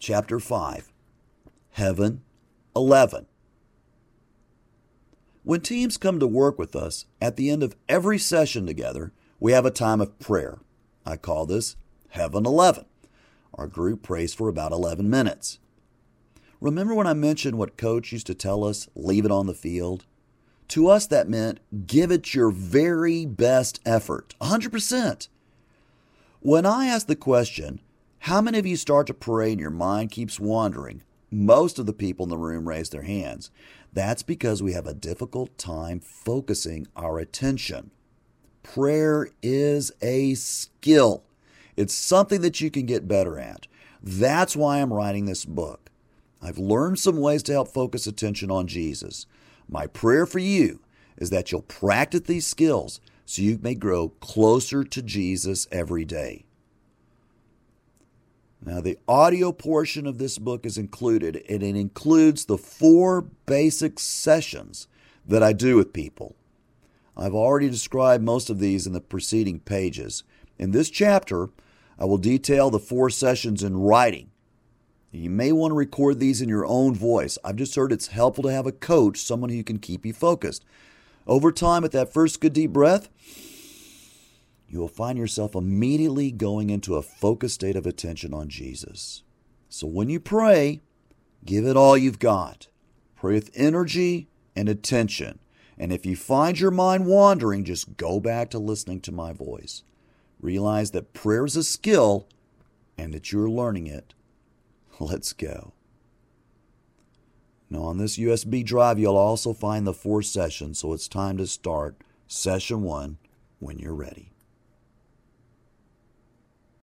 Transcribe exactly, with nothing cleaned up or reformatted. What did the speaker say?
chapter five, Heaven eleven. When teams come to work with us, at the end of every session together, we have a time of prayer. I call this Heaven eleven. Our group prays for about eleven minutes. Remember when I mentioned what Coach used to tell us, leave it on the field? To us, that meant give it your very best effort, one hundred percent. When I ask the question, how many of you start to pray and your mind keeps wandering? Most of the people in the room raise their hands. That's because we have a difficult time focusing our attention. Prayer is a skill. It's something that you can get better at. That's why I'm writing this book. I've learned some ways to help focus attention on Jesus. My prayer for you is that you'll practice these skills so you may grow closer to Jesus every day. Now, the audio portion of this book is included, and it includes the four basic sessions that I do with people. I've already described most of these in the preceding pages. In this chapter, I will detail the four sessions in writing. You may want to record these in your own voice. I've just heard it's helpful to have a coach, someone who can keep you focused. Over time, at that first good deep breath, you will find yourself immediately going into a focused state of attention on Jesus. So when you pray, give it all you've got. Pray with energy and attention. And if you find your mind wandering, just go back to listening to my voice. Realize that prayer is a skill and that you're learning it. Let's go. Now on this U S B drive, you'll also find the four sessions, so it's time to start session one when you're ready.